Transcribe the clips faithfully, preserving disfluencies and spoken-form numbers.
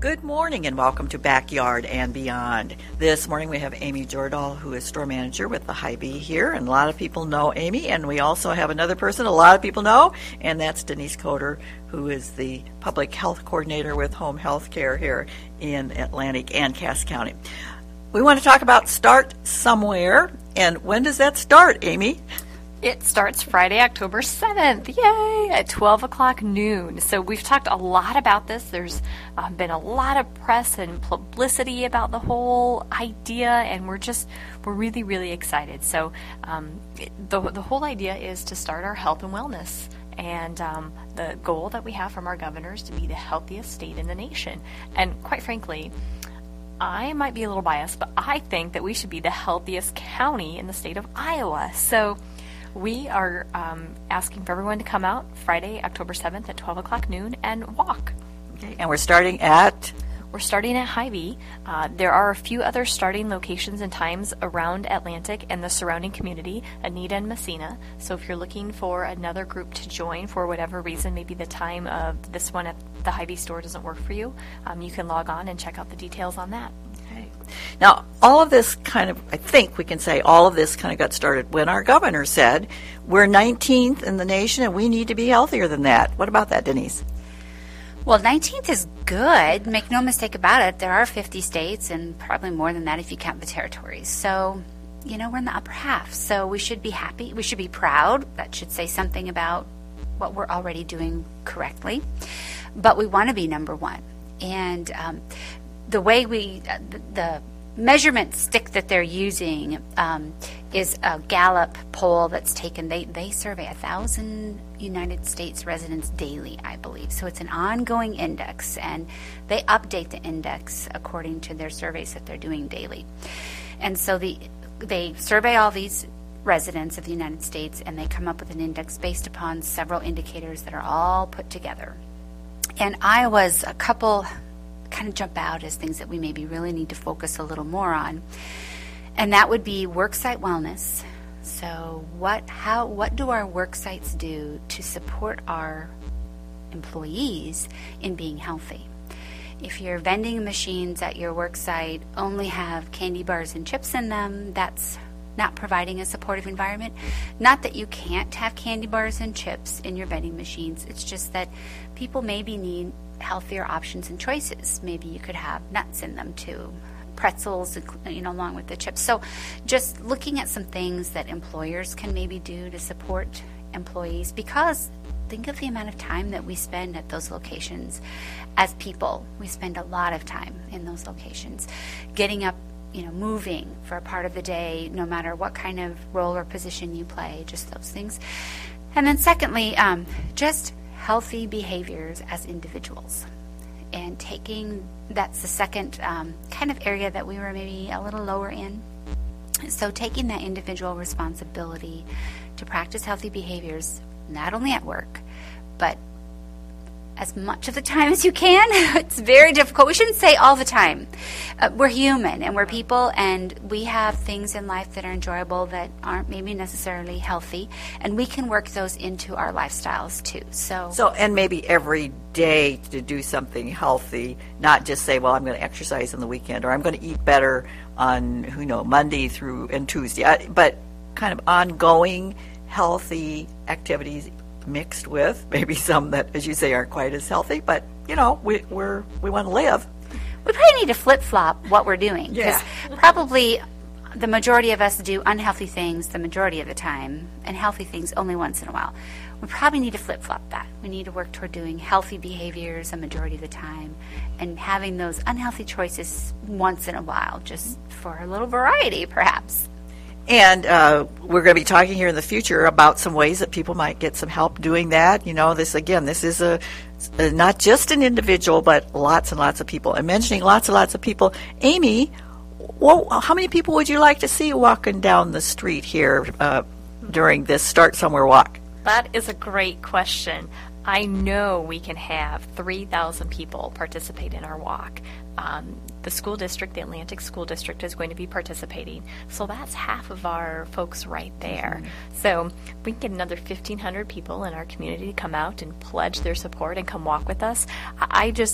Good morning and welcome to Backyard and Beyond. This morning we have Amy Jordahl, who is store manager with the Hy-Vee here, and a lot of people know Amy, and we also have another person a lot of people know, and that's Denise Coder, who is the public health coordinator with Home Health Care here in Atlantic and Cass County. We want to talk about Start Somewhere, and when does that start, Amy? It starts Friday, October seventh, yay, at twelve o'clock noon. So we've talked a lot about this. There's um, been a lot of press and publicity about the whole idea, and we're just, we're really, really excited. So um, the, the whole idea is to start our health and wellness. And um, the goal that we have from our governors to be the healthiest state in the nation. And quite frankly, I might be a little biased, but I think that we should be the healthiest county in the state of Iowa. So we are um, asking for everyone to come out Friday, October seventh at twelve o'clock noon and walk. Okay, and we're starting at? We're starting at Hy-Vee. Uh, there are a few other starting locations and times around Atlantic and the surrounding community, Anita and Messina. So if you're looking for another group to join for whatever reason, maybe the time of this one at the Hy-Vee store doesn't work for you, um, you can log on and check out the details on that. Okay. Now, all of this kind of, I think we can say all of this kind of got started when our governor said, we're nineteenth in the nation and we need to be healthier than that. What about that, Denise? Well, nineteenth is good. Make no mistake about it. There are fifty states and probably more than that if you count the territories. So, you know, we're in the upper half. So we should be happy. We should be proud. That should say something about what we're already doing correctly. But we want to be number one. And um, the way we, uh, the, the measurement stick that they're using um, is a Gallup poll that's taken. They they survey a thousand United States residents daily, I believe. So it's an ongoing index, and they update the index according to their surveys that they're doing daily. And so the they survey all these residents of the United States, and they come up with an index based upon several indicators that are all put together. And Iowa's a couple kind of jump out as things that we maybe really need to focus a little more on. And that would be worksite wellness. So what how what do our work sites do to support our employees in being healthy? If your vending machines at your work site only have candy bars and chips in them, that's not providing a supportive environment. Not that you can't have candy bars and chips in your vending machines. It's just that people maybe need healthier options and choices. Maybe you could have nuts in them too, pretzels, you know, along with the chips. So just looking at some things that employers can maybe do to support employees, because think of the amount of time that we spend at those locations as people. We spend a lot of time in those locations, getting up, you know, moving for a part of the day, no matter what kind of role or position you play, just those things. And then secondly, um, just healthy behaviors as individuals, and taking, that's the second um, kind of area that we were maybe a little lower in. So taking that individual responsibility to practice healthy behaviors, not only at work, but as much of the time as you can. It's very difficult. We shouldn't say all the time. Uh, we're human and we're people, and we have things in life that are enjoyable that aren't maybe necessarily healthy, and we can work those into our lifestyles too. So, so and maybe every day to do something healthy, not just say, well, I'm going to exercise on the weekend, or I'm going to eat better on, you know, Monday through and Tuesday, I, but kind of ongoing healthy activities mixed with maybe some that, as you say, aren't quite as healthy, but, you know, we, we're, we want to live. We probably need to flip-flop what we're doing, because Yeah. probably the majority of us do unhealthy things the majority of the time and healthy things only once in a while. We probably need to flip-flop that. We need to work toward doing healthy behaviors a majority of the time and having those unhealthy choices once in a while, just for a little variety, perhaps. And uh, we're going to be talking here in the future about some ways that people might get some help doing that. You know, this, again, this is a, a not just an individual, but lots and lots of people. And mentioning lots and lots of people, Amy, well, how many people would you like to see walking down the street here uh, during this Start Somewhere walk? That is a great question. I know we can have three thousand people participate in our walk. Um, the school district, the Atlantic School District, is going to be participating. So that's half of our folks right there. Mm-hmm. So we can get another fifteen hundred people in our community to come out and pledge their support and come walk with us. I just,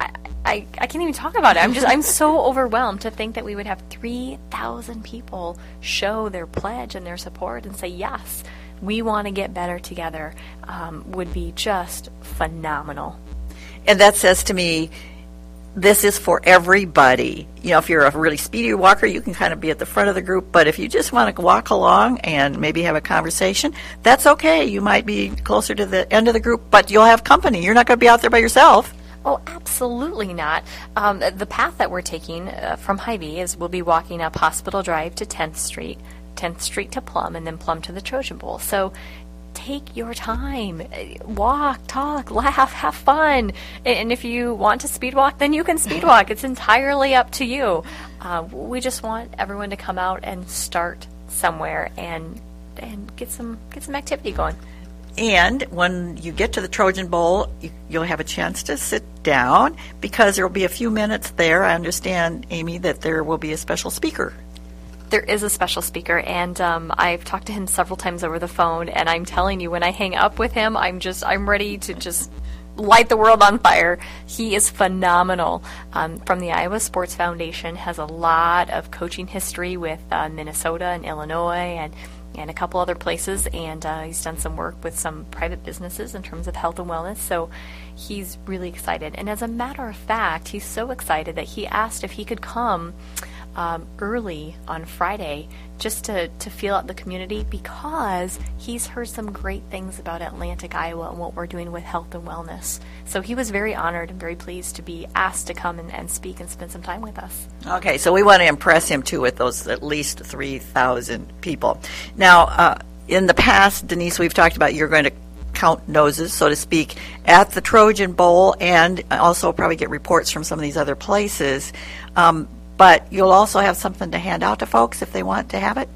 I, I, I can't even talk about it. I'm just I'm so overwhelmed to think that we would have three thousand people show their pledge and their support and say, yes, we want to get better together, um, would be just phenomenal. And that says to me, this is for everybody. You know, if you're a really speedy walker, you can kind of be at the front of the group. But if you just want to walk along and maybe have a conversation, that's okay. You might be closer to the end of the group, but you'll have company. You're not going to be out there by yourself. Oh, absolutely not. Um, the path that we're taking uh, from Hy-Vee is we'll be walking up Hospital Drive to tenth Street, tenth Street to Plum, and then Plum to the Trojan Bowl. So take your time. Walk, talk, laugh, have fun. And if you want to speed walk, then you can speed walk. It's entirely up to you. Uh, we just want everyone to come out and start somewhere and and get some get some activity going. And when you get to the Trojan Bowl, you, you'll have a chance to sit down because there will be a few minutes there. I understand, Amy, that there will be a special speaker. There is a special speaker, and um, I've talked to him several times over the phone, and I'm telling you, when I hang up with him, I'm just, I'm ready to just light the world on fire. He is phenomenal. Um, from the Iowa Sports Foundation, has a lot of coaching history with uh, Minnesota and Illinois and and a couple other places, and uh, he's done some work with some private businesses in terms of health and wellness, so he's really excited. And as a matter of fact, he's so excited that he asked if he could come um, early on Friday just to, to feel out the community, because he's heard some great things about Atlantic, Iowa and what we're doing with health and wellness. So he was very honored and very pleased to be asked to come and, and speak and spend some time with us. Okay, so we want to impress him, too, with those at least three thousand people. Now, uh, in the past, Denise, we've talked about you're going to count noses, so to speak, at the Trojan Bowl, and also probably get reports from some of these other places. Um, but you'll also have something to hand out to folks if they want to have it?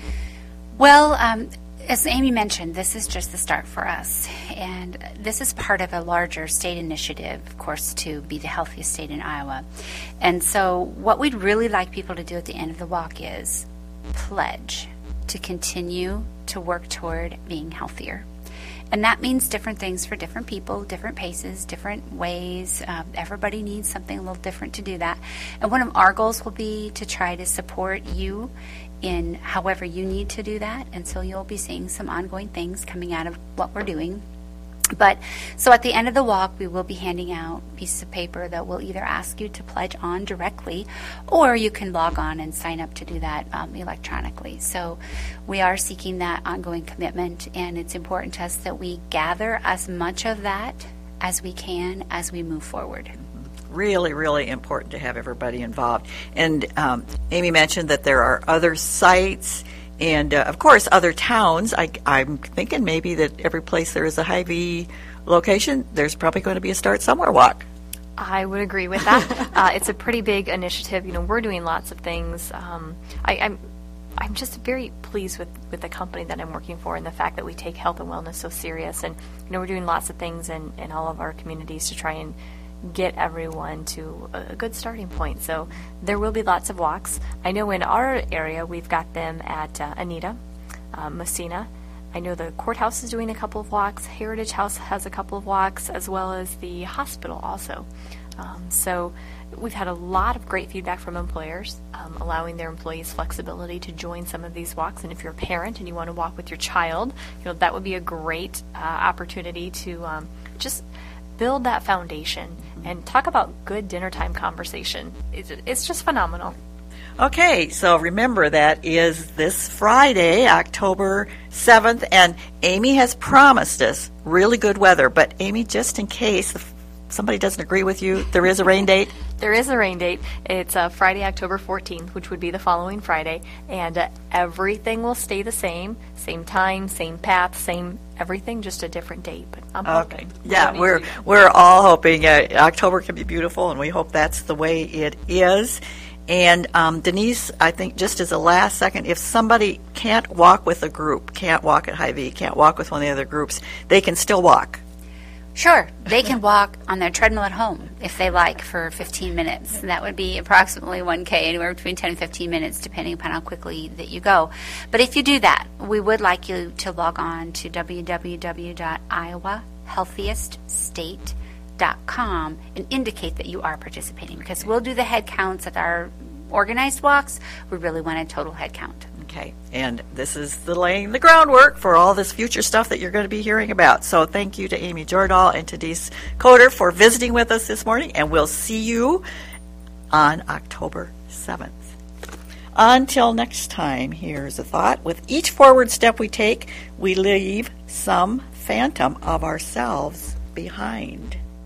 Well, um, as Amy mentioned, this is just the start for us. And this is part of a larger state initiative, of course, to be the healthiest state in Iowa. And so what we'd really like people to do at the end of the walk is pledge to continue to work toward being healthier. And that means different things for different people, different paces, different ways. Um, everybody needs something a little different to do that. And one of our goals will be to try to support you in however you need to do that. And so you'll be seeing some ongoing things coming out of what we're doing. But so at the end of the walk, we will be handing out pieces of paper that will either ask you to pledge on directly, or you can log on and sign up to do that um, electronically. So we are seeking that ongoing commitment, and it's important to us that we gather as much of that as we can as we move forward. Really, really important to have everybody involved. And um, Amy mentioned that there are other sites and, uh, of course, other towns. I, I'm thinking maybe that every place there is a Hy-Vee location, there's probably going to be a Start Somewhere walk. I would agree with that. uh, it's a pretty big initiative. You know, we're doing lots of things. Um, I, I'm I'm just very pleased with, with the company that I'm working for and the fact that we take health and wellness so serious. And, you know, we're doing lots of things in, in all of our communities to try and get everyone to a good starting point. So there will be lots of walks. I know in our area we've got them at uh, Anita, uh, Messina. I know the courthouse is doing a couple of walks. Heritage House has a couple of walks, as well as the hospital also. Um, so we've had a lot of great feedback from employers, um, allowing their employees flexibility to join some of these walks. And if you're a parent and you want to walk with your child, you know, that would be a great uh, opportunity to um, just build that foundation and talk about good dinner time conversation. It's, it's just phenomenal. Okay, so remember that is this Friday, October seventh, and Amy has promised us really good weather. But Amy, just in case if somebody doesn't agree with you, there is a rain date? There is a rain date. It's uh, Friday, October fourteenth, which would be the following Friday, and uh, everything will stay the same, same time, same path, same everything, just a different date. But I'm hoping. Okay. Yeah, we're we're all hoping uh, October can be beautiful, and we hope that's the way it is. And um, Denise, I think just as a last second, if somebody can't walk with a group, can't walk at Hy-Vee, can't walk with one of the other groups, they can still walk. Sure. They can walk on their treadmill at home if they like for fifteen minutes. That would be approximately one K, anywhere between ten and fifteen minutes, depending upon how quickly that you go. But if you do that, we would like you to log on to w w w dot iowa healthiest state dot com and indicate that you are participating, because we'll do the head counts at our organized walks. We really want a total head count. Okay, and this is the laying the groundwork for all this future stuff that you're going to be hearing about. So thank you to Amy Jordahl and to Denise Coder for visiting with us this morning, and we'll see you on October seventh. Until next time, here's a thought. With each forward step we take, we leave some phantom of ourselves behind.